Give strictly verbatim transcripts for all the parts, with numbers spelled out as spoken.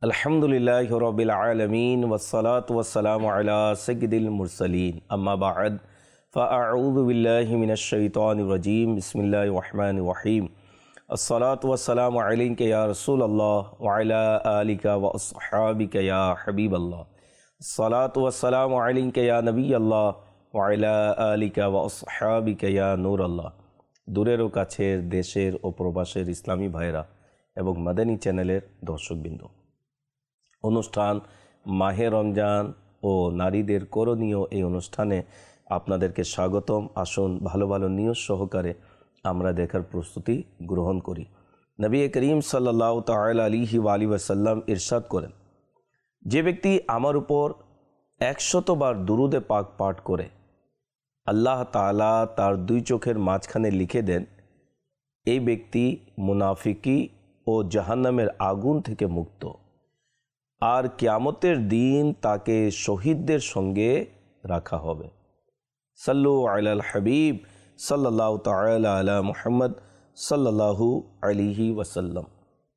अल्हम्दुलिल्लाहि रब्बिल आलमीन वस्सलातु वस्सलामु अला सय्यिदिल मुरसलीन अम्मा बअद फ़अऊज़ु बिल्लाहि मिनश शैतानिर रजीम बिस्मिल्लाहिर रहमानिर रहीम अस्सलातु वस्सलामु अलैका या रसूलल्लाह व अला आलिका व अस्हाबिका या हबीबल्लाह अस्सलातु वस्सलामु अलैका या नबियल्लाह व अला आलिका व अस्हाबिका या नूरल्लाह। दूरेर ओ काछेर देशेर ओ प्रबासेर इस्लामी भाइरा एवं मादानी चैनेलेर दर्शकबृंद অনুষ্ঠান মাহে রমজান ও নারীদের করণীয় এই অনুষ্ঠানে আপনাদেরকে স্বাগতম। আসুন ভালো ভালো নিউজ সহকারে আমরা দেখার প্রস্তুতি গ্রহণ করি। নবী করিম সাল্লাল্লাহু তাআলা আলাইহি ওয়া আলিহি ওয়াসাল্লাম ইরশাদ করেন, যে ব্যক্তি আমার উপর একশত বার দুরুদে পাক পাঠ করে আল্লাহ তাআলা তার দুই চোখের মাঝখানে লিখে দেন এই ব্যক্তি মুনাফিকি ও জাহান্নামের আগুন থেকে মুক্ত, আর কিয়ামতের দিন তাকে শহীদদের সঙ্গে রাখা হবে। সাল্লু আলাল হাবিব সাল্লাল্লাহু তাআলা আলা মুহাম্মদ সাল্লাল্লাহু আলাইহি ওয়াসাল্লাম।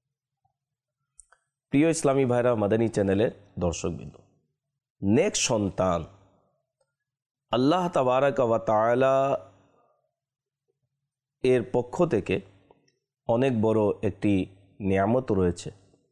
প্রিয় ইসলামী ভাইরা, মাদানী চ্যানেলের দর্শকবৃন্দ, নেক সন্তান আল্লাহ তাবারাকা ওয়া তাআলা এর পক্ষ থেকে অনেক বড় একটি নিয়ামত রয়েছে।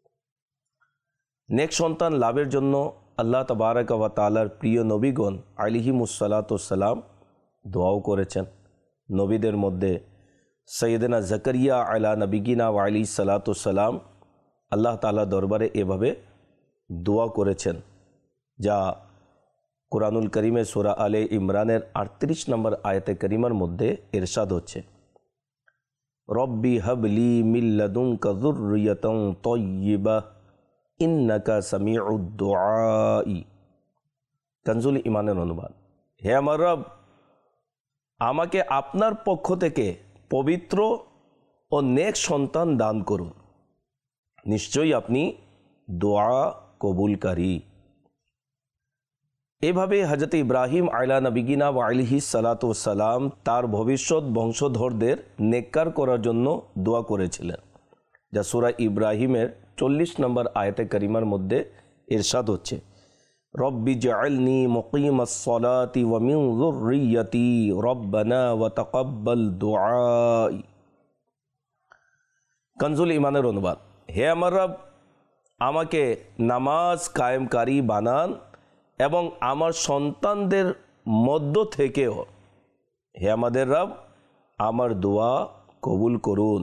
নেক সন্তান লাভের জন্য আল্লাহ তাবারাকা ওয়া তাআলার প্রিয় নবীগণ আলাইহিমুসসালাতুসসালাম দোয়াও করেছেন। নবীদের মধ্যে সৈয়দনা জাকারিয়া আলা নবিগিনা ওয়া আলাইহিস সালাতুসসালাম আল্লাহ তাআলা দরবারে এভাবে দোয়া করেছেন, যা কুরআনুল কারীমে সূরা আলে ইমরানের আটত্রিশ নম্বর আয়াতে কারিমার মধ্যে ইরশাদ হচ্ছে, রব্বি হাবলি মিন লাদুনকা যুররিয়াতান তাইয়্যিবা ইন্নাকা সামিউদ দুআই। কানজুল ইমানের অনুবাদ, হে আমার রব, আমাকে আপনার পক্ষ থেকে পবিত্র ও নেক সন্তান দান করুন, নিশ্চয়ই আপনি দোয়া কবুলকারী। এভাবে হযরত ইব্রাহিম আলা নবিগিনা ওয়া আলাইহিস সালাতু ওয়াসসালাম তার ভবিষ্যৎ বংশধরদের নেককার করার জন্য দোয়া করেছিলেন, যা সূরা ইব্রাহিমের চল্লিশ নম্বর আয়াতে কারিমার মধ্যে ইরশাদ হচ্ছে, রব্বি জাআলনি মুকিমাস সালাতি ওয়া মিন যুররিয়াতি রব্বানা ওয়া তাকাব্বাল দুআই। কানজুল ইমানের অনুবাদ, হে আমার রব, আমাকে নামাজ কায়েমকারী বানান এবং আমার সন্তানদের মধ্য থেকেও হে আমাদের রব আমার দোয়া কবুল করুন।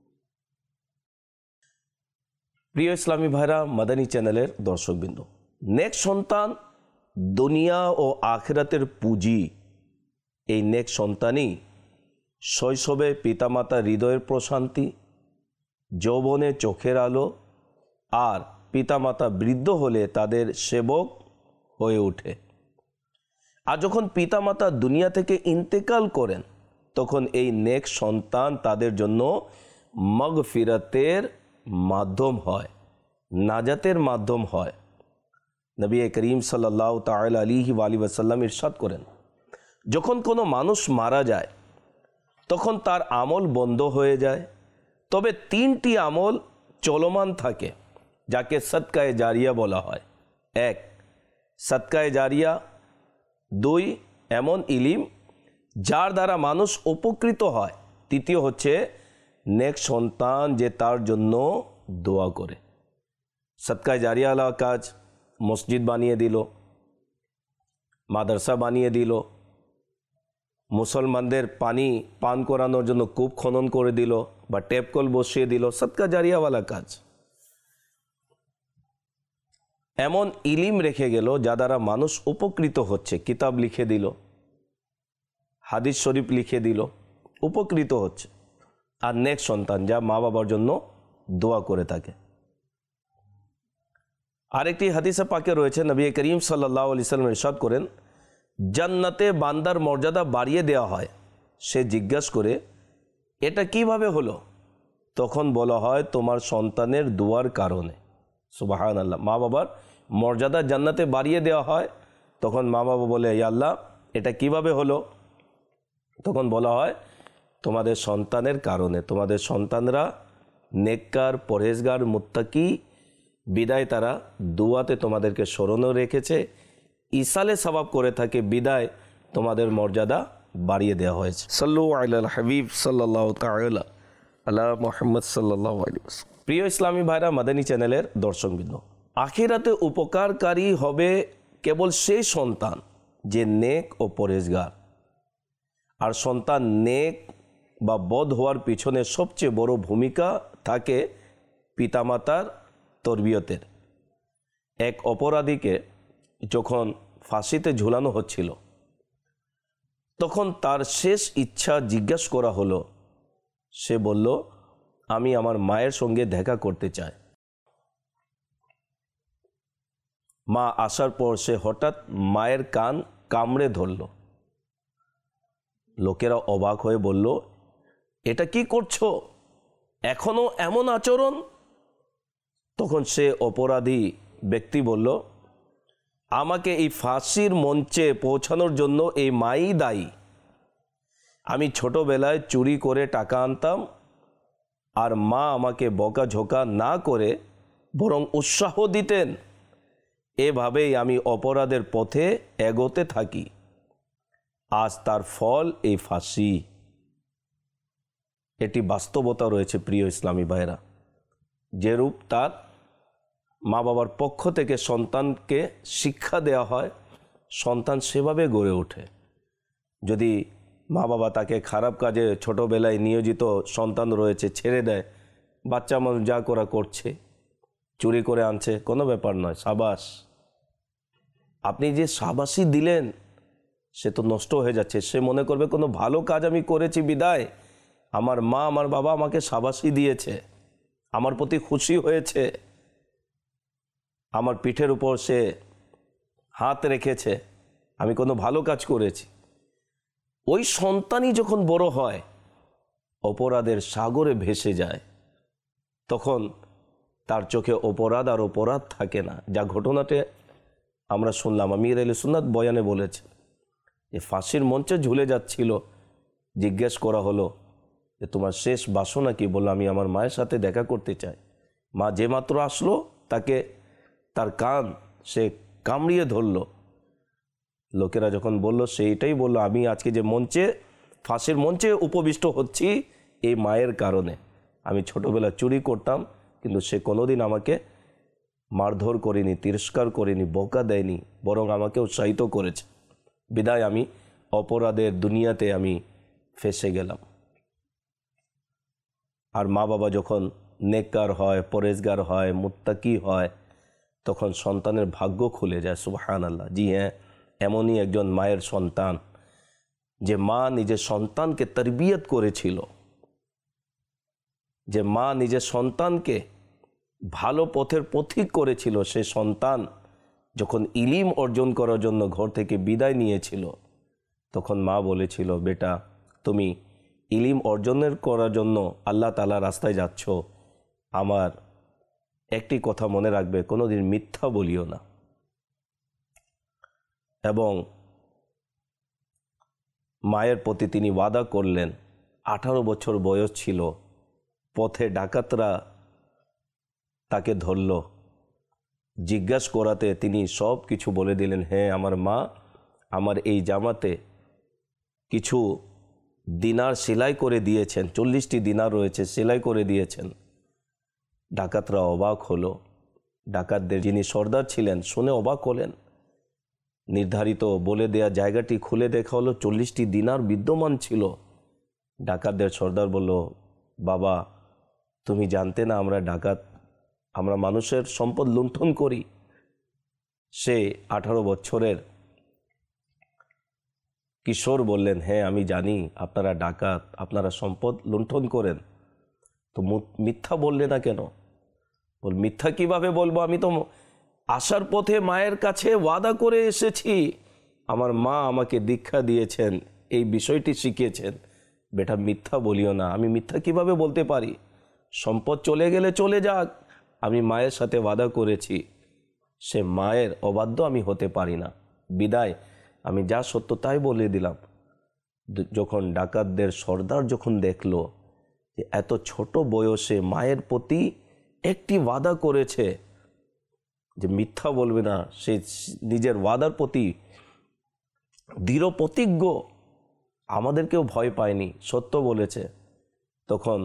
প্রিয় ইসলামী ভাইরা, মাদানী চ্যানেলের দর্শকবৃন্দ, নেক সন্তান দুনিয়া ও আখিরাতের পুঁজি। এই নেক সন্তানই শৈশবে পিতামাতার হৃদয়ের প্রশান্তি, যৌবনে চোখের আলো, আর পিতামাতা বৃদ্ধ হলে তাদের সেবক হয়ে ওঠে। আর যখন পিতামাতা দুনিয়া থেকে ইন্তেকাল করেন তখন এই নেক সন্তান তাদের জন্য মাগফিরাতের মাধ্যম হয়, নাজাতের মাধ্যম হয়। নবী করিম সাল্লাল্লাহু তাআলা আলাইহি ওয়া আলিহি ওয়াসাল্লাম ইরশাদ করেন, যখন কোনো মানুষ মারা যায় তখন তার আমল বন্ধ হয়ে যায়, তবে তিনটি আমল চলমান থাকে যাকে সদকায়ে জারিয়া বলা হয়। এক, সদকায়ে জারিয়া। দুই, এমন ইলিম যার দ্বারা মানুষ উপকৃত হয়। তৃতীয় হচ্ছে নেক সন্তান যে তার জন্য দোয়া করে। সদকায়ে জারিয়া আলা কাজ, মসজিদ বানিয়ে দিল, মাদ্রাসা বানিয়ে দিল, মুসলমানদের পানি পান করানোর জন্য কূপ খনন করে দিল বা ট্যাপ কল বসিয়ে দিল, সদকা জারিয়াওয়ালা কাজ। এমন ইলিম রেখে গেল যা দ্বারা মানুষ উপকৃত হচ্ছে, কিতাব লিখে দিল, হাদিস শরীফ লিখে দিল, উপকৃত হচ্ছে। আর নেক সন্তান যা মা বাবার জন্য দোয়া করে থাকে। আরেকটি হাদিসে পাকে রয়েছে, নবী করিম সাল্লাল্লাহু আলাইহি ওয়াসাল্লাম ইরশাদ করেন, জান্নাতে বান্দার মর্যাদা বাড়িয়ে দেওয়া হয়। সে জিজ্ঞাসা করে, এটা কিভাবে হলো? তখন বলা হয়, তোমার সন্তানের দোয়ার কারণে। সুবহানাল্লাহ, মা বাবার মর্যাদা জান্নাতে বাড়িয়ে দেওয়া হয়। তখন মা বাবা বলে, ইয়া আল্লাহ, এটা কিভাবে হলো? তখন বলা হয়, তোমাদের সন্তানের কারণে। তোমাদের সন্তানরা নেককার, পরহেজগার, মুত্তাকি, বিদায় তারা দুয়াতে তোমাদেরকে স্মরণও রেখেছে, ইসালে সওয়াব করে থাকে বিদায় তোমাদের মর্যাদা বাড়িয়ে দেওয়া হয়েছে। সাল্লু আলাল হাবিব সাল্লাল্লাহু তাআলা আলা মুহাম্মদ সাল্লাল্লাহু আলাইহি ওয়াসাল্লাম। প্রিয় ইসলামী ভাইরা, মাদানী চ্যানেলের দর্শকবৃন্দ, আখিরাতে উপকারকারী হবে কেবল সেই সন্তান যে নেক ও পরেজগার। আর সন্তান নেক বা বদ হওয়ার পিছনে সবচেয়ে বড় ভূমিকা থাকে পিতামাতার তরবিয়তের। এক অপরাধীকে যখন ফাঁসিতে ঝুলানো হচ্ছিল, তখন তার শেষ ইচ্ছা জিজ্ঞেস করা হলো। সে বলল, আমি আমার মায়ের সঙ্গে দেখা করতে চাই। মা আসার পর সে হঠাৎ মায়ের কান কামড়ে ধরল। লোকেরা অবাক হয়ে বলল, এটা কি করছো, এখনো এমন আচরণ? তখন সে অপরাধী ব্যক্তি বলল, আমাকে এই ফাঁসির মঞ্চে পৌঁছানোর জন্য এই মাই দায়ী। আমি ছোটবেলায় চুরি করে টাকা আনতাম, আর মা আমাকে বকাঝোকা না করে বরং উৎসাহ দিতেন। এভাবেই আমি অপরাধের পথে এগোতে থাকি। আজ তার ফল এই ফাঁসি। এটি বাস্তবতা রয়েছে প্রিয় ইসলামী ভাইরা। যেরূপ তার মা বাবার পক্ষ থেকে সন্তানকে শিক্ষা দেওয়া হয়, সন্তান সেভাবে গড়ে ওঠে। যদি মা বাবা তাকে খারাপ কাজে ছোটোবেলায় নিয়োজিত সন্তান রয়েছে ছেড়ে দেয়, বাচ্চা মানুষ যা করা করছে, চুরি করে আনছে, কোনো ব্যাপার নয়, সাবাস। আপনি যে সাবাসই দিলেন, সে তো নষ্ট হয়ে যাচ্ছে। সে মনে করবে কোনো ভালো কাজ আমি করেছি বিদায় আমার মা আমার বাবা আমাকে সাবাসই দিয়েছে, আমার প্রতি খুশি হয়েছে, আমার পিঠের উপর সে হাত রেখেছে, আমি কোনো ভালো কাজ করেছি। ওই সন্তানই যখন বড় হয়, অপরাধের সাগরে ভেসে যায়, তখন তার চোখে অপরাধ আর অপরাধ থাকে না। যা ঘটনাতে আমরা শুনলাম, আমির আহলে সুন্নাত বয়ানে বলেছে যে ফাঁসির মঞ্চে ঝুলে যাচ্ছিল, জিজ্ঞেস করা হলো যে তোমার শেষ বাসনা কি? বলল, আমি আমার মায়ের সাথে দেখা করতে চাই। মা যে মাত্র আসলো, তাকে তার কান সে কামড়িয়ে ধরল। লোকেরা যখন বলল, সেইটাই বলল, আমি আজকে যে মঞ্চে ফাঁসির মঞ্চে উপবিষ্ট হচ্ছি এই মায়ের কারণে। আমি ছোটবেলা চুরি করতাম, কিন্তু সে কোনোদিন আমাকে মারধর করেনি, তিরস্কার করেনি, বকা দেয়নি, বরং আমাকে উৎসাহিত করেছে। বিদায় আমি অপরাধের দুনিয়াতে আমি ফেসে গেলাম। আর মা বাবা যখন নেককার হয়, পরেজগার হয়, মুত্তাকি হয়, তখন সন্তানের ভাগ্য খুলে যায়। সুবহানাল্লাহ। জি হ্যাঁ, এমনই একজন মায়ের সন্তান, যে মা নিজের সন্তানকে তরবিয়ত করেছিল, যে মা নিজের সন্তানকে ভালো পথের পথিক করেছিল। সে সন্তান যখন ইলিম অর্জন করার জন্য ঘর থেকে বিদায় নিয়েছিল, তখন মা বলেছিল, বেটা তুমি ইলিম অর্জনের করার জন্য আল্লাহ তাআলা রাস্তায় যাচ্ছ, আমার একটি কথা মনে রাখবে, কোনোদিন মিথ্যা বলিও না। এবং মায়ের প্রতি তিনি ওয়াদা করলেন। আঠারো বছর বয়স ছিল, পথে ডাকাতরা তাকে ধরল, জিজ্ঞাসা করাতে তিনি সব কিছু বলে দিলেন। হ্যাঁ আমার মা আমার এই জামাতে কিছু দিনার সেলাই করে দিয়েছেন, চল্লিশটি দিনার রয়েছে, সেলাই করে দিয়েছেন। ডাকাতরা অবাক হলো। ডাকাতদের যিনি সর্দার ছিলেন শুনে অবাক হলেন। নির্ধারিত বলে দেয়া জায়গাটি খুলে দেখা হলো, চল্লিশটি দিনার বিদ্যমান ছিল। ডাকাতদের সর্দার বলল, বাবা তুমি জানতে না আমরা ডাকাত, আমরা মানুষের সম্পদ লুণ্ঠন করি। সে আঠারো বছরের কিশোর বললেন, হ্যাঁ আমি জানি আপনারা ডাকাত, আপনারা সম্পদ লুণ্ঠন করেন, তো মিথ্যা বললে না কেন? বল, মিথ্যা কিভাবে বলবো, আমি তো আসার পথে মায়ের কাছে ওয়াদা করে এসেছি, আমার মা আমাকে দীক্ষা দিয়েছেন, এই বিষয়টি শিখিয়েছেন। বেটা মিথ্যা বলিও না। আমি মিথ্যা কিভাবে বলতে পারি? সম্পদ চলে গেলে চলে যাক, আমি মায়ের সাথে ওয়াদা করেছি, সে মায়ের অবাধ্য আমি হতে পারি না। বিদায় আমি যা সত্য তাই বলে দিলাম। যখন ডাকাতদের সর্দার যখন দেখলো যে এত ছোট বয়সে মায়ের প্রতি একটি ওয়াদা করেছে, যে মিথ্যা বলবে না, সে নিজের ওয়াদার প্রতি দৃঢ় প্রতিজ্ঞ, আমাদেরকেও ভয় পায়নি, সত্য বলেছে। তখন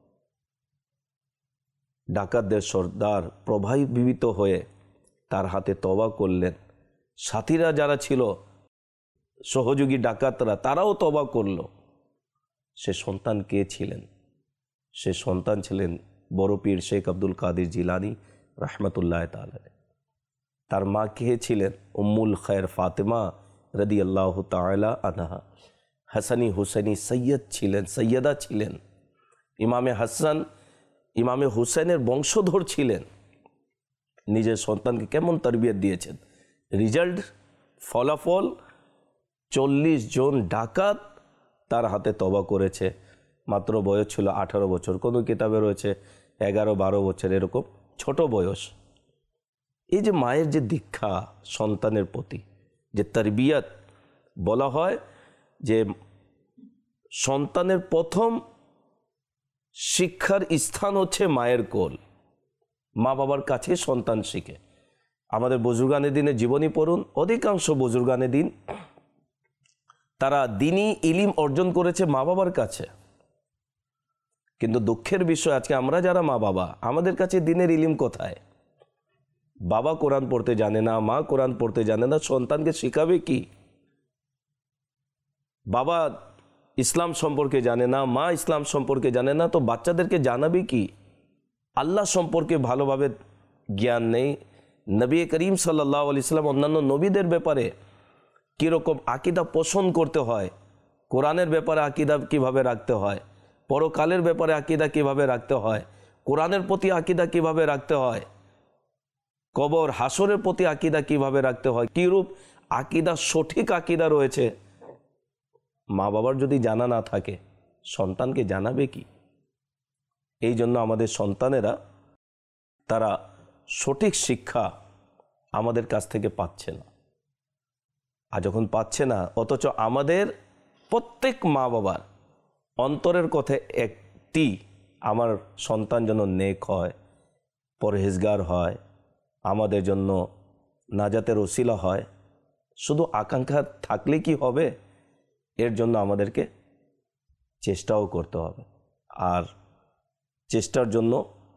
ডাকাতদের সর্দার প্রভাবিত হয়ে তার হাতে তওবা করলেন। সাথীরা যারা ছিল, সহযোগী ডাকাতরা, তারাও তওবা করল। সে সন্তান কে ছিলেন? সে সন্তান ছিলেন বড় পীর শেখ আব্দুল কাদের জিলানী রাহমাতুল্লাহ তাআলা। তার মা কে ছিলেন? উম্মুল খৈর ফাতেমা রাদিয়াল্লাহু তাআলা আনহা। হাসানি হুসেনি সৈয়দ ছিলেন, সৈয়দা ছিলেন। ইমামে হাসান, ইমামে হুসেনের বংশধর ছিলেন। নিজের সন্তানকে কেমন তরবিয়ত দিয়েছেন! রেজাল্ট, ফলাফল, চল্লিশ জন ডাকাত তার হাতে তওবা করেছে। মাত্র বয়স ছিল আঠারো বছর, কোনো কিতাবে রয়েছে এগারো বারো বছর, এরকম ছোট বয়স। এই যে মায়ের যে দীক্ষা সন্তানের প্রতি, যে তরবিয়ত, বলা হয় যে সন্তানের প্রথম শিক্ষার স্থান হচ্ছে মায়ের কোল। মা বাবার কাছে সন্তান শিখে। আমাদের বুজুর্গানে দিনের জীবনী পড়ুন, অধিকাংশ বুজুর্গানে দিন তারা দিনী ইলিম অর্জন করেছে মা বাবার কাছে। কিন্তু দুঃখের বিষয়, আজকে আমরা যারা মা বাবা, আমাদের কাছে দিনের ইলিম কোথায়? বাবা কোরআন পড়তে জানে না, মা কোরআন পড়তে জানে না, সন্তানকে শিখাবে কি? বাবা ইসলাম সম্পর্কে জানে না, মা ইসলাম সম্পর্কে জানে না, তো বাচ্চাদেরকে জানাবে কি? আল্লাহ সম্পর্কে ভালোভাবে জ্ঞান নেই। নবী করিম সাল্লাল্লাহু আলাইহি সাল্লাম অন্যান্য নবীদের ব্যাপারে কীরকম আকীদা পোষণ করতে হয়, কোরআনের ব্যাপারে আকীদা কিভাবে রাখতে হয়, পরকালের ব্যাপারে আকীদা কিভাবে রাখতে হয়, কোরআনের প্রতি আকীদা কিভাবে রাখতে হয়, কবর হাসরের প্রতি আকীদা কিভাবে রাখতে হয়, কীরূপ আকীদা, সঠিক আকীদা রয়েছে, মা বাবার যদি জানা না থাকে, সন্তানকে জানাবে কি? এই জন্য আমাদের সন্তানেরা তারা সঠিক শিক্ষা আমাদের কাছ থেকে পাচ্ছে না। আর যখন পাচ্ছে না, অথচ আমাদের প্রত্যেক মা বাবার অন্তরের কথা একটি, আমার সন্তান যেন নেক হয়, পরহেজগার হয়, আমাদের জন্য নাজাতের ওসিলা হয়। শুধু আকাঙ্ক্ষা থাকলে কি হবে? এর জন্য আমাদেরকে চেষ্টাও করতে হবে। আর চেষ্টার জন্য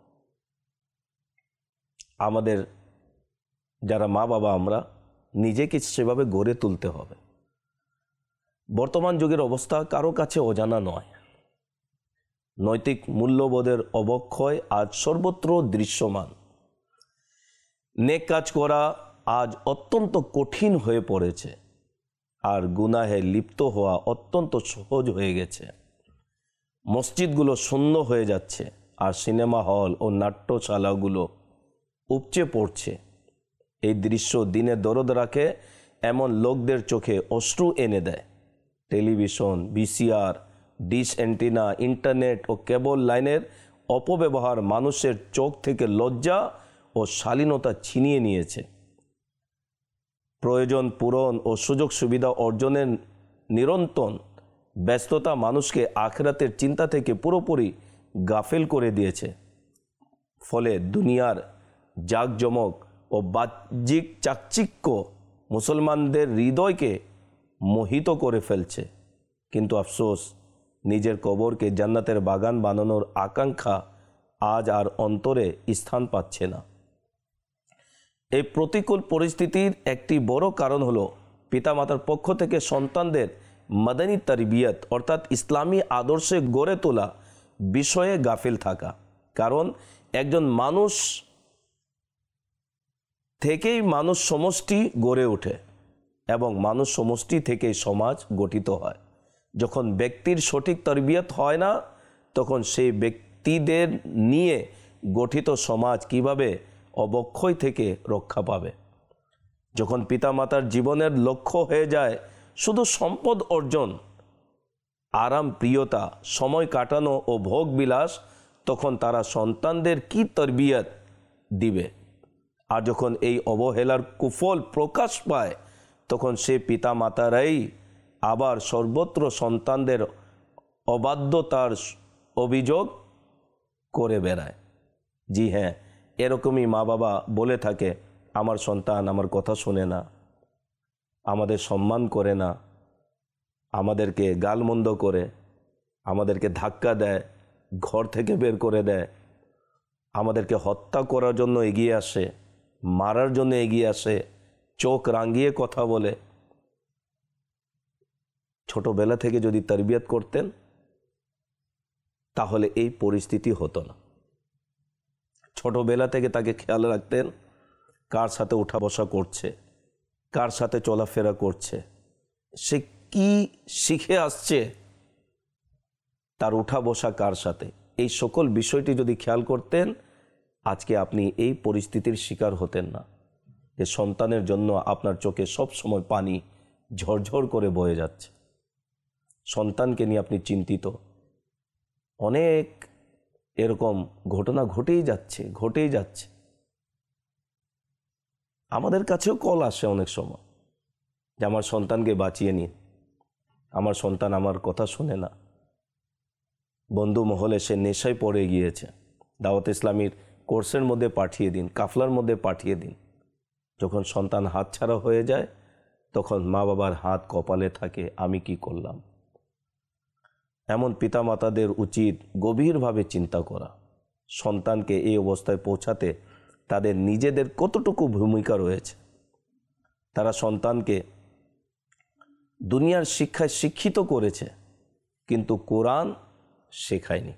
আমাদের যারা মা বাবা, আমরা নিজেকে সেভাবে গড়ে তুলতে হবে। বর্তমান যুগের অবস্থা কারো কাছে অজানা নয়। নৈতিক মূল্যবোধের অবক্ষয় আজ সর্বত্র দৃশ্যমান। নেক কাজ করা আজ অত্যন্ত কঠিন হয়ে পড়েছে, আর গুনাহে লিপ্ত হওয়া অত্যন্ত সহজ হয়ে গেছে। মসজিদগুলো শূন্য হয়ে যাচ্ছে, আর সিনেমা হল ও নাট্যশালাগুলো উপচে পড়ছে। এই দৃশ্য দিনে দরদ রাখে এমন লোকদের চোখে অশ্রু এনে দেয়। Television, VCR, dish antenna, internet ও কেবল লাইনের অপব্যবহার মানুষের চোখ থেকে লজ্জা ও শালীনতা ছিনিয়ে নিয়েছে। প্রয়োজন পূরণ ও সুযোগ সুবিধা অর্জনের নিরন্তর ব্যস্ততা মানুষকে আখিরাতের চিন্তা থেকে পুরোপুরি গাফেল করে দিয়েছে। ফলে দুনিয়ার জাঁকজমক ও বাহ্যিক চাকচিক্য মুসলমানদের হৃদয়কে মোহিত করে ফেলছে। কিন্তু আফসোস, নিজের কবরকে জান্নাতের বাগান বানানোর আকাঙ্ক্ষা আজ আর অন্তরে স্থান পাচ্ছে না। এই প্রতিকূল পরিস্থিতির একটি বড় কারণ হলো পিতামাতার পক্ষ থেকে সন্তানদের মাদানী তারবিয়ত অর্থাৎ ইসলামী আদর্শে গড়ে তোলা বিষয়ে গাফিল থাকা। কারণ একজন মানুষ থেকেই মানুষ সমষ্টি গড়ে ওঠে এবং মানুষ সমষ্টি থেকেই সমাজ গঠিত হয়। যখন ব্যক্তির সঠিক তারবিয়ত হয় না, তখন সেই ব্যক্তিদের নিয়ে গঠিত সমাজ কিভাবে অবক্ষয় থেকে রক্ষা পাবে? যখন পিতামাতার জীবনের লক্ষ্য হয়ে যায় শুধু সম্পদ অর্জন, আরাম প্রিয়তা, সময় কাটানো ও ভোগ বিলাস, তখন তারা সন্তানদের কি তারবিয়ত দিবে? আর যখন এই অবহেলার কুফল প্রকাশ পায়, তখন সে পিতামাতারাই আবার সর্বত্র সন্তানদের অবাধ্যতার অভিযোগ করে বেড়ায়। জি হ্যাঁ, এরকমই মা বাবা বলে থাকে, আমার সন্তান আমার কথা শোনে না, আমাদের সম্মান করে না, আমাদেরকে গালমন্দ করে, আমাদেরকে ধাক্কা দেয়, ঘর থেকে বের করে দেয়, আমাদেরকে হত্যা করার জন্য এগিয়ে আসে, মারার জন্য এগিয়ে আসে, চোখ রাঙিয়ে কথা বলে। ছোটবেলা থেকে যদি তরবিয়ত করতেন তাহলে এই পরিস্থিতি হতো না। ছোটবেলা থেকে তাকে খেয়াল রাখতেন কার সাথে উঠা বসা করছে, কার সাথে চলাফেরা করছে, সে কি শিখে আসছে, তার উঠা বসা কার সাথে, এই সকল বিষয়টি যদি খেয়াল করতেন আজকে আপনি এই পরিস্থিতির শিকার হতেন না যে সন্তানের জন্য আপনার চোখে সব সময় পানি ঝরঝর করে বয়ে যাচ্ছে। সন্তানকে নিয়ে আপনি চিন্তিত। অনেক এরকম ঘটনা ঘটেই যাচ্ছে ঘটেই যাচ্ছে আমাদের কাছেও কল আসে অনেক সময় যে আমার সন্তানকে বাঁচিয়ে নিন, আমার সন্তান আমার কথা শোনে না, বন্ধু মহলে সে নেশায় পড়ে গিয়েছে, দাওয়াত ইসলামীর কোর্সের মধ্যে পাঠিয়ে দিন, কাফলার মধ্যে পাঠিয়ে দিন। যখন সন্তান হাতছাড়া হয়ে যায় তখন মা বাবার হাত কপালে থাকে, আমি কি করলাম। এমন পিতামাতাদের উচিত গভীরভাবে চিন্তা করা, সন্তানকে এই অবস্থায় পৌঁছাতে তাদের নিজেদের কতটুকু ভূমিকা রয়েছে। তারা সন্তানকে দুনিয়ার শিক্ষায় শিক্ষিত করেছে কিন্তু কোরআন শেখায়নি।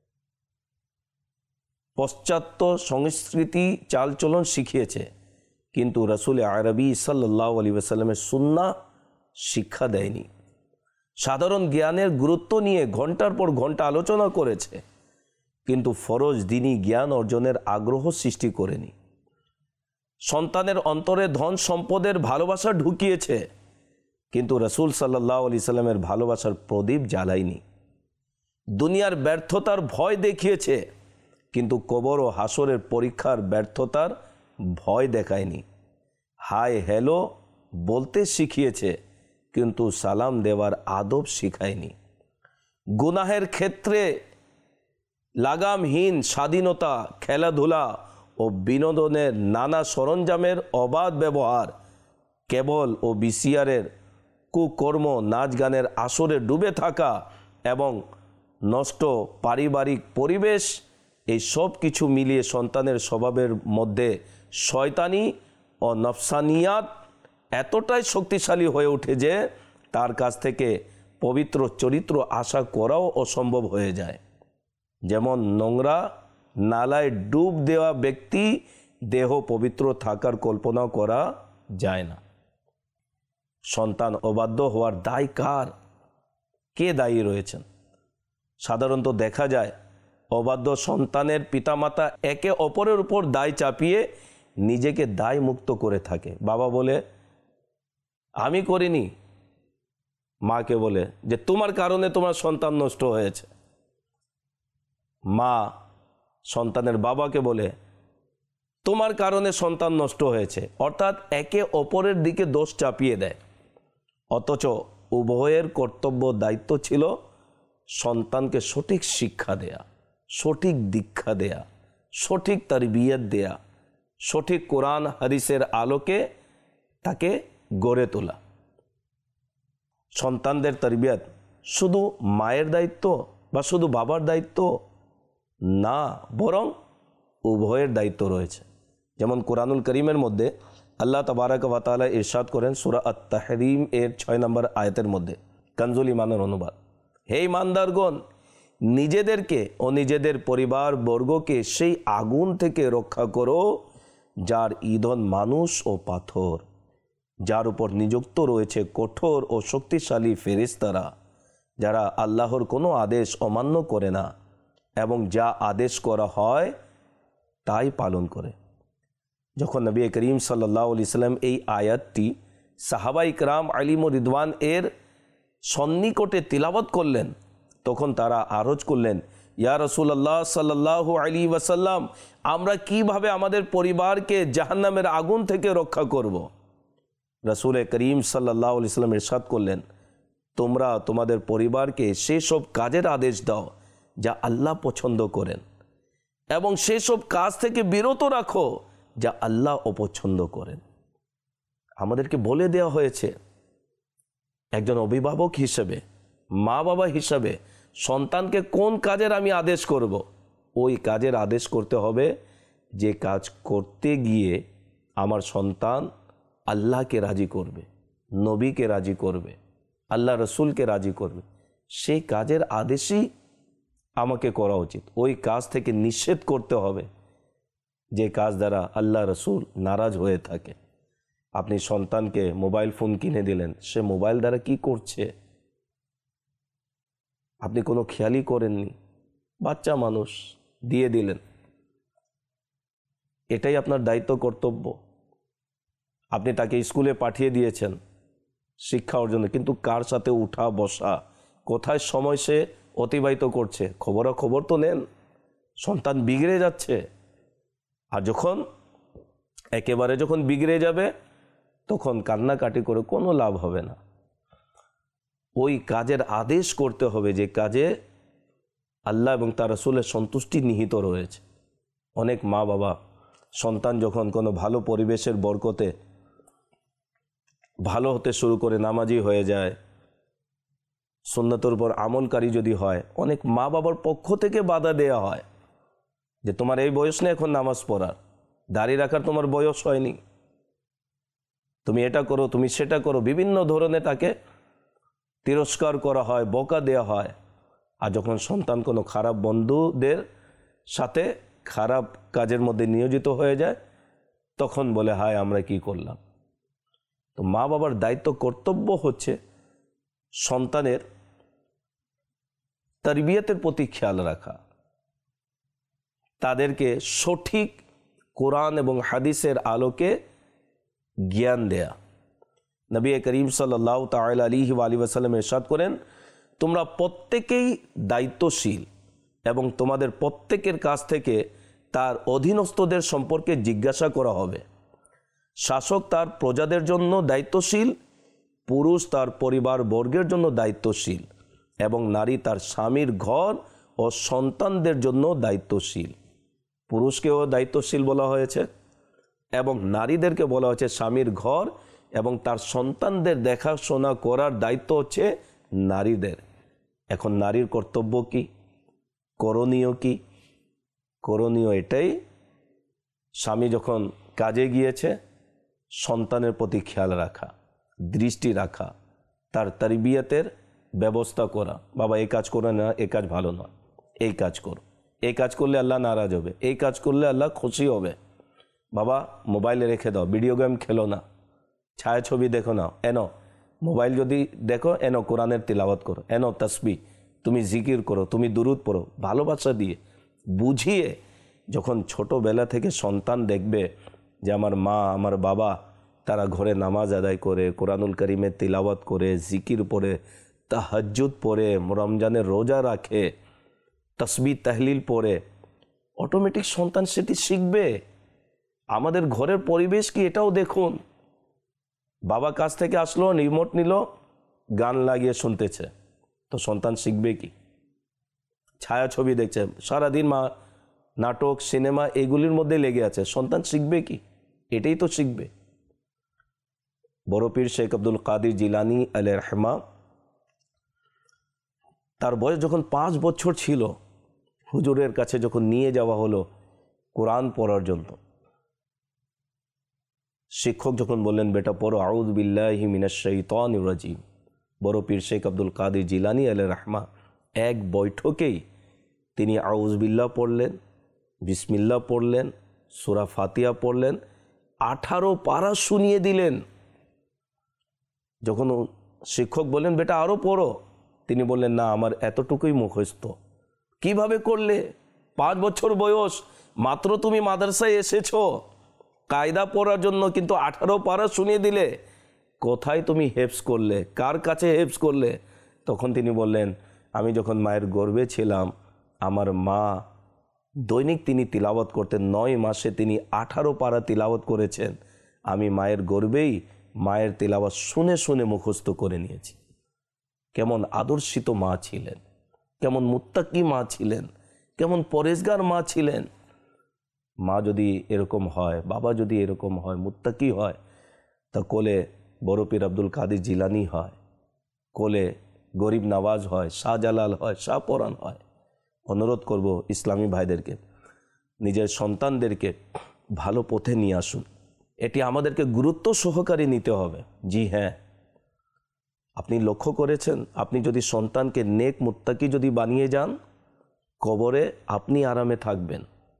পাশ্চাত্য সংস্কৃতি চালচলন শিখিয়েছে কিন্তু রাসূল আরবি সাল্লাল্লাহু আলাইহি ওয়াসাল্লামের সুন্নাহ শিক্ষা দেয়নি। সাধারণ জ্ঞানের গুরুত্ব নিয়ে ঘন্টার পর ঘন্টা আলোচনা করেছে কিন্তু ফরজ দ্বীনি জ্ঞান অর্জনের আগ্রহ সৃষ্টি করেনি। সন্তানের অন্তরে ধন সম্পদের ভালোবাসা ঢুকিয়েছে কিন্তু রাসূল সাল্লাল্লাহু আলাইহি সাল্লামের ভালোবাসার প্রদীপ জ্বালায়নি। দুনিয়ার ব্যর্থতার ভয় দেখিয়েছে কিন্তু কবর ও হাসরের পরীক্ষার ব্যর্থতার ভয় দেখায়নি। হাই হ্যালো বলতে শিখিয়েছে কিন্তু সালাম দেওয়ার আদব শিখায়নি। গুনাহের ক্ষেত্রে লাগামহীন স্বাধীনতা, খেলাধুলা ও বিনোদনের নানা সরঞ্জামের অবাধ ব্যবহার, কেবল ও বিসিআরের কুকর্ম, নাচ গানের আসরে ডুবে থাকা এবং নষ্ট পারিবারিক পরিবেশ, এই সব কিছু মিলিয়ে সন্তানের স্বভাবের মধ্যে শয়তানি ও নফসানিয়াত এতটাই শক্তিশালী হয়ে ওঠে যে তার কাছ থেকে পবিত্র চরিত্র আশা করাও অসম্ভব হয়ে যায়। যেমন নোংরা নালায় ডুব দেওয়া ব্যক্তি দেহ পবিত্র থাকার কল্পনা করা যায় না। সন্তান অবাধ্য হওয়ার দায় কার? কে দায়ী রয়েছেন? সাধারণত দেখা যায় অবাধ্য সন্তানের পিতামাতা একে অপরের উপর দায় চাপিয়ে নিজেকে দায় মুক্ত করে থাকে। বাবা বলে আমি করিনি, মাকে বলে যে তোমার কারণে তোমার সন্তান নষ্ট হয়েছে, মা সন্তানের বাবাকে বলে তোমার কারণে সন্তান নষ্ট হয়েছে, অর্থাৎ একে অপরের দিকে দোষ চাপিয়ে দেয়। অথচ উভয়ের কর্তব্য দায়িত্ব ছিল সন্তানকে সঠিক শিক্ষা দেয়া, সঠিক দীক্ষা দেয়া, সঠিক তারবিয়ত দেয়া, সঠিক কোরআন হাদিসের আলোকে তাকে গড়ে তোলা। সন্তানদের তারবিয়ত শুধু মায়ের দায়িত্ব বা শুধু বাবার দায়িত্ব না, বরং উভয়ের দায়িত্ব রয়েছে। যেমন কোরআনুল করিমের মধ্যে আল্লাহ তাবারাক ওয়া তাআলা ইরশাদ করেন সূরা আত-তাহরীম এর ছয় নম্বর আয়াতের মধ্যে, কানজুল ঈমানের অনুবাদ, হে ঈমানদারগণ, নিজেদেরকে ও নিজেদের পরিবার বর্গকে সেই আগুন থেকে রক্ষা করো যার ইন্ধন মানুষ ও পাথর, যার উপর নিযুক্ত রয়েছে কঠোর ও শক্তিশালী ফেরেশতারা, যারা আল্লাহর কোনো আদেশ অমান্য করে না এবং যা আদেশ করা হয় তাই পালন করে। যখন নবী করিম সাল্লাল্লাহু আলাইহি সাল্লাম এই আয়াতটি সাহাবা ইকরাম আলিম ও রিদওয়ান এর সন্নিকটে তিলাওয়াত করলেন তখন তারা আরজ করলেন, ইয়া রাসূলুল্লাহ সাল্লাল্লাহু আলাইহি ওয়াসাল্লাম, আমরা কিভাবে আমাদের পরিবারকে জাহান্নামের আগুন থেকে রক্ষা করব? রাসূল করিম সাল্লাল্লাহু আলাইহি সাল্লাম ইরশাদ করলেন, তোমরা তোমাদের পরিবারকে সেসব কাজের আদেশ দাও যা আল্লাহ পছন্দ করেন এবং সেসব কাজ থেকে বিরত রাখো যা আল্লাহ অপছন্দ করেন। আমাদেরকে বলে দেওয়া হয়েছে একজন অভিভাবক হিসেবে, মা বাবা হিসাবে সন্তানকে কোন কাজের আমি আদেশ করব, ওই কাজের আদেশ করতে হবে যে কাজ করতে গিয়ে আমার সন্তান আল্লাহকে রাজি করবে, নবীকে রাজি করবে, আল্লাহ রসুলকে রাজি করবে। সেই কাজের আদেশই আমাকে করা উচিত। ওই কাজ থেকে নিষেধ করতে হবে যে কাজ দ্বারা আল্লাহ রসুল নারাজ হয়ে থাকে। আপনি সন্তানকে মোবাইল ফোন কিনে দিলেন, সে মোবাইল দ্বারা কি করছে আপনি কোনো খেয়ালই করেননি, বাচ্চা মানুষ দিয়ে দিলেন। এটাই আপনার দায়িত্ব, কর্তব্য। আপনি তাকে স্কুলে পাঠিয়ে দিয়েছেন শিক্ষা অর্জনে, কিন্তু কার সাথে উঠা বসা, কোথায় সময় সে অতিবাহিত করছে খবরাখবর তো নেন। সন্তান বিগড়ে যাচ্ছে, আর যখন একেবারে যখন বিগড়ে যাবে তখন কান্নাকাটি করে কোনো লাভ হবে না। ওই কাজের আদেশ করতে হবে যে কাজে আল্লাহ এবং তার রাসূলের সন্তুষ্টি নিহিত রয়েছে। অনেক মা বাবা সন্তান যখন কোনো ভালো পরিবেশের বরকতে ভালো হতে শুরু করে, নামাজি হয়ে যায়, সুন্নতের উপর আমলকারী যদি হয়, অনেক মা বাবার পক্ষ থেকে বাধা দেয়া হয় যে তোমার এই বয়স নেই এখন নামাজ পড়ার, দাড়ি রাখার তোমার বয়স হয়নি, তুমি এটা করো, তুমি সেটা করো। বিভিন্ন ধরনের তাকে তিরস্কার করা হয়, বকা দেওয়া হয়। আর যখন সন্তান কোনো খারাপ বন্ধুদের সাথে খারাপ কাজের মধ্যে নিয়োজিত হয়ে যায়, তখন বলে হায় আমরা কি করলাম। তো মা বাবার দায়িত্ব, কর্তব্য হচ্ছে সন্তানের তারবিয়াতের প্রতি খেয়াল রাখা, তাদেরকে সঠিক কোরআন এবং হাদিসের আলোকে জ্ঞান দেয়া। নবী করিম সাল্লাল্লাহু তাআলা আলাইহি ওয়া আলিহি ওয়াসাল্লাম ইরশাদ করেন, তোমরা প্রত্যেকেই দায়িত্বশীল এবং তোমাদের প্রত্যেকের কাছ থেকে তার অধীনস্থদের সম্পর্কে জিজ্ঞাসা করা হবে। শাসক তার প্রজাদের জন্য দায়িত্বশীল, পুরুষ তার পরিবার বর্গের জন্য দায়িত্বশীল এবং নারী তার স্বামীর ঘর ও সন্তানদের জন্য দায়িত্বশীল। পুরুষকেও দায়িত্বশীল বলা হয়েছে এবং নারীদেরকে বলা হয়েছে স্বামীর ঘর এবং তার সন্তানদের দেখাশোনা করার দায়িত্ব হচ্ছে নারীদের। এখন নারীর কর্তব্য কি, করণীয় কি? করণীয় এটাই, স্বামী যখন কাজে গিয়েছে সন্তানের প্রতি খেয়াল রাখা, দৃষ্টি রাখা, তার তারবিয়াতের ব্যবস্থা করা। বাবা এই কাজ করে না, এই কাজ ভালো নয়, এই কাজ করো, এই কাজ করলে আল্লাহ নারাজ হবে, এই কাজ করলে আল্লাহ খুশি হবে। বাবা মোবাইলে রেখে দাও, ভিডিও গেম খেলো না, ছায়াছবি দেখো না, এনো মোবাইল যদি দেখো এনো কোরআনের তিলাওয়াত করো, এনো তাসবিহ, তুমি জিকির করো, তুমি দুরুদ পড়ো, ভালোবাসা দিয়ে বুঝিয়ে। যখন ছোটোবেলা থেকে সন্তান দেখবে যে আমার মা আমার বাবা তারা ঘরে নামাজ আদায় করে, কোরআনুল কারীমের তিলাওয়াত করে, জিকির পড়ে, তাহাজ্জুদ পড়ে, রমজানের রোজা রাখে, তাসবিহ তাহলিল পড়ে, অটোমেটিক সন্তান সেটি শিখবে। আমাদের ঘরের পরিবেশ কি এটাও দেখুন। বাবা কাছ থেকে আসলো, রিমোট নিল, গান লাগিয়ে শুনতেছে, তো সন্তান শিখবে কি? ছায়াছবি দেখছে সারাদিন, মা নাটক সিনেমা এগুলির মধ্যে লেগে আছে, সন্তান শিখবে কি? এটাই তো শিখবে। বড় পীর শেখ আব্দুল কাদির জিলানী আলাইহির রহমা, তার বয়স যখন পাঁচ বছর ছিল, হুজুরের কাছে যখন নিয়ে যাওয়া হলো কোরআন পড়ার জন্য, শিক্ষক যখন বললেন বেটা পড়ো আউযু বিল্লাহি মিনাশ শাইতানির রাজিম, বড় পীর শেখ আব্দুল কাদির জিলানী আলাইহির রহমা এক বৈঠকেই তিনি আউযু বিল্লাহ পড়লেন, বিসমিল্লাহ পড়লেন, সূরা ফাতিহা পড়লেন, আঠারো পারা শুনিয়ে দিলেন। যখন শিক্ষক বললেন বেটা আরও পড়ো, তিনি বললেন না আমার এতটুকুই মুখস্থ। কিভাবে করলে? পাঁচ বছর বয়স মাত্র, তুমি মাদ্রাসায় এসেছো কায়দা পড়ার জন্য, কিন্তু আঠারো পারা শুনিয়ে দিলে। কোথায় তুমি হেফজ করলে? কার কাছে হেফজ করলে? তখন তিনি বললেন আমি যখন মায়ের গর্ভে ছিলাম, আমার মা দৈনিক তিনি তিলাওয়াত করতেন, নয় মাসে তিনি আঠারো পারা তিলাওয়াত করেছেন। আমি মায়ের গর্ভেই মায়ের তিলাওয়াত শুনে শুনে মুখস্থ করে নিয়েছি। কেমন আদর্শিত মা ছিলেন, কেমন মুত্তাকি মা ছিলেন, কেমন পরেজগার মা ছিলেন। মা যদি এরকম হয়, বাবা যদি এরকম হয়, মুত্তাকি হয়, তা কোলে বড় পীর আব্দুল কাদের জিলানি হয়, কোলে গরিব নওয়াজ হয়, শাহজালাল হয়, শাহপরান হয়। অনুরোধ করব ইসলামী ভাইদেরকে, নিজের সন্তানদেরকে ভালো পথে নিয়ে আসুন। এটি আমাদেরকে গুরুত্ব সহকারে নিতে হবে। জি হ্যাঁ, আপনি লক্ষ্য করেছেন, আপনি যদি সন্তানকে নেক মুত্তাকি যদি বানিয়ে যান, কবরে আপনি আরামে থাকবেন।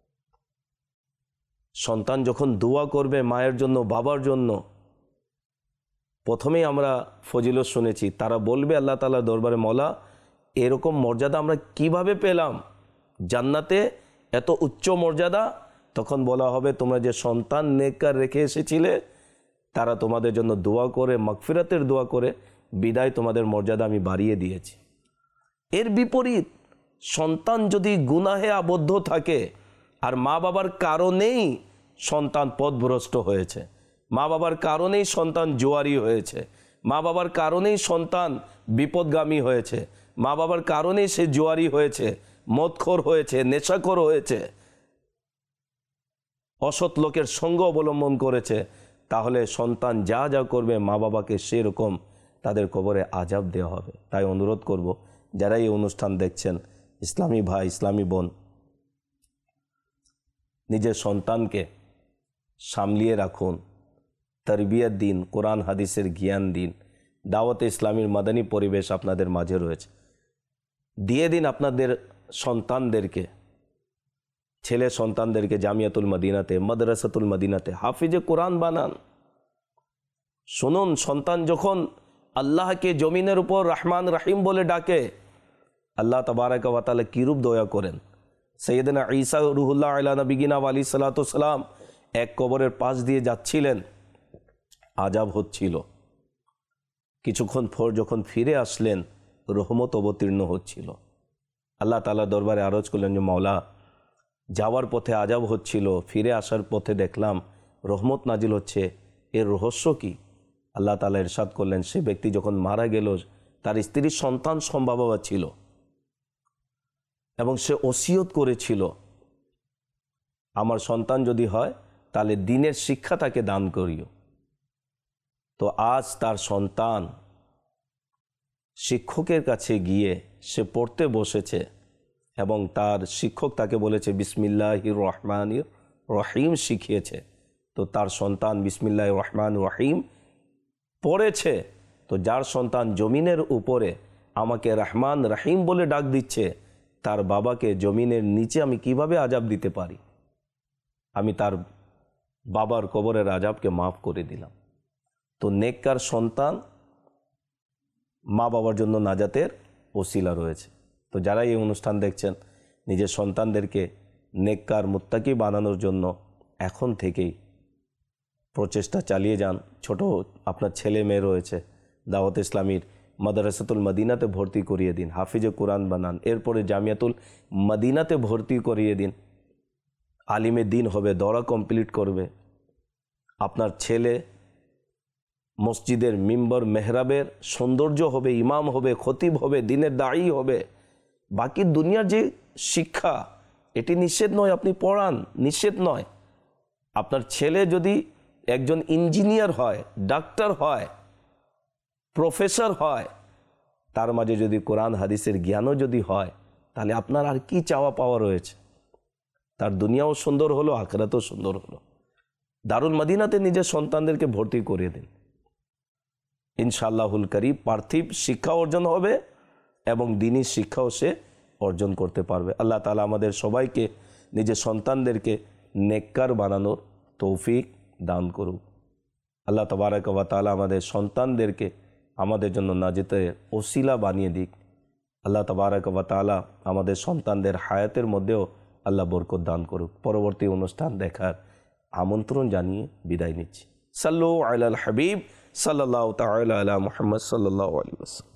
সন্তান যখন দোয়া করবে মায়ের জন্য, বাবার জন্য, প্রথমেই আমরা ফজিলত শুনেছি, তারা বলবে আল্লাহ তাআলার দরবারে, মওলা এরকম মর্যাদা আমরা কিভাবে পেলাম, জান্নাতে এত উচ্চ মর্যাদা। তখন বলা হবে, তোমরা যে সন্তান নেককার রেখে এসেছিলে, তারা তোমাদের জন্য দোয়া করে, মাগফিরাতের দোয়া করে বিদায় তোমাদের মর্যাদা আমি বাড়িয়ে দিয়েছি। এর বিপরীত, সন্তান যদি গুনাহে আবদ্ধ থাকে আর মা বাবার কারণেই সন্তান পথভ্রষ্ট হয়েছে, মা বাবার কারণেই সন্তান জুয়ারি হয়েছে, মা বাবার কারণেই সন্তান বিপদগামী হয়েছে, মা বাবার কারণেই সে জুয়ারি হয়েছে, মদখোর হয়েছে, নেশাখোর হয়েছে, অসৎ লোকের সঙ্গ অবলম্বন করেছে, তাহলে সন্তান যা যা করবে মা বাবাকে সেরকম তাদের কবরে আযাব দেওয়া হবে। তাই অনুরোধ করব, যারা এই অনুষ্ঠান দেখছেন, ইসলামী ভাই, ইসলামী বোন, নিজের সন্তানকে সামলিয়ে রাখুন, তরবিয়ত দিন, কোরআন হাদিসের জ্ঞান দিন। দাওয়াতে ইসলামীর মাদানী পরিবেশ আপনাদের মাঝে রয়েছে, দিয়ে দিন আপনাদের সন্তানদেরকে, ছেলে সন্তানদেরকে জামিয়াতুল মদিনাতে, মাদ্রাসাতুল মদিনাতে হাফিজে কোরআন বানান। শুনুন, সন্তান যখন আল্লাহকে জমিনের উপর রহমান রহিম বলে ডাকে, আল্লাহ তাবারাক ওয়া তাআলা কি রূপ দয়া করেন। সৈয়দনা ঈসা রুহুল্লাহ আলা নবিয়িনা ওয়া আলাইহিস সালাতু ওয়াস সালাম এক কবরের পাশ দিয়ে যাচ্ছিলেন, আযাব হচ্ছিল, কিছুক্ষণ পর যখন ফিরে আসলেন, রহমত অবতীর্ণ হচ্ছিল। আল্লাহ তাআলার দরবারে আরজ করলেন যে, মাওলা যাওয়ার পথে আযাব হচ্ছিল, ফিরে আসার পথে দেখলাম রহমত নাজিল হচ্ছে, এর রহস্য কি? আল্লাহ তাআলা ইরশাদ করলেন, সে ব্যক্তি যখন মারা গেল, তার স্ত্রীর সন্তান সম্ভাবনা ছিল এবং সে ওসিয়ত করেছিল, আমার সন্তান যদি হয় তাহলে দ্বীনের শিক্ষা তাকে দান করিও। তো আজ তার সন্তান শিক্ষকের কাছে গিয়ে সে পড়তে বসেছে এবং তার শিক্ষক তাকে বলেছে বিসমিল্লাহির রহমানির রহিম শিখিয়েছে। তো তার সন্তান বিসমিল্লাহির রহমান রহিম পড়েছে। তো যার সন্তান জমিনের উপরে আমাকে রহমান রহিম বলে ডাক দিচ্ছে, তার বাবাকে জমিনের নিচে আমি কিভাবে আযাব দিতে পারি? আমি তার বাবার কবরের আযাবকে মাফ করে দিলাম। তো নেককার সন্তান মা বাবার জন্য নাজাতের ওসিলা রয়েছে। তো যারা এই অনুষ্ঠান দেখছেন, নিজের সন্তানদেরকে নেককার মুত্তাকি বানানোর জন্য এখন থেকেই প্রচেষ্টা চালিয়ে যান। ছোট আপনার ছেলে মেয়ে রয়েছে, দাওয়াত ইসলামীর মাদ্রাসাতুল মদিনাতে ভর্তি করিয়ে দিন, হাফিজে কোরআন বানান, এরপরে জামিয়াতুল মদিনাতে ভর্তি করিয়ে দিন, আলিমে দিন হবে, দরা কমপ্লিট করবে। আপনার ছেলে মসজিদের মিম্বর মেহরাবের সৌন্দর্য হবে, ইমাম হবে, খতিব হবে, দিনের দায়ী হবে। বাকি দুনিয়ার যে শিক্ষা, এটি নিষেধ নয়, আপনি পড়ান, নিষেধ নয়। আপনার ছেলে যদি একজন ইঞ্জিনিয়ার হয়, ডাক্তার হয়, প্রফেসর হয়, তার মাঝে যদি কোরআন হাদিসের জ্ঞানও যদি হয়, তাহলে আপনার আর কি চাওয়া পাওয়া রয়েছে? তার দুনিয়াও সুন্দর হলো, আখিরাতও সুন্দর হলো। দারুল মদিনাতে নিজের সন্তানদেরকে ভর্তি করিয়ে দিন, ইনশাআল্লাহুল কারীম পার্থিব শিক্ষা অর্জন হবে এবং দ্বীনি শিক্ষাও সে অর্জন করতে পারবে। আল্লাহ তাআলা আমাদের সবাইকে নিজের সন্তানদেরকে নেককার বানানোর তৌফিক দান করুক। আল্লাহ তাবারাক ওয়া তাআলা আমাদের সন্তানদেরকে আমাদের জন্য নাজাতের ওসিলা বানিয়ে দিক। আল্লাহ তাবারাক ওয়া তাআলা আমাদের সন্তানদের হায়াতের মধ্যেও আল্লাহ বরকত দান করুক। পরবর্তী অনুষ্ঠান দেখার আমন্ত্রণ জানিয়ে বিদায় নিচ্ছি। সাল্লু আলাল হাবিব সাল্লাল্লাহু তাআলা আলা মুহাম্মদ সাল্লাল্লাহু আলাইহি ওয়াসাল্লাম।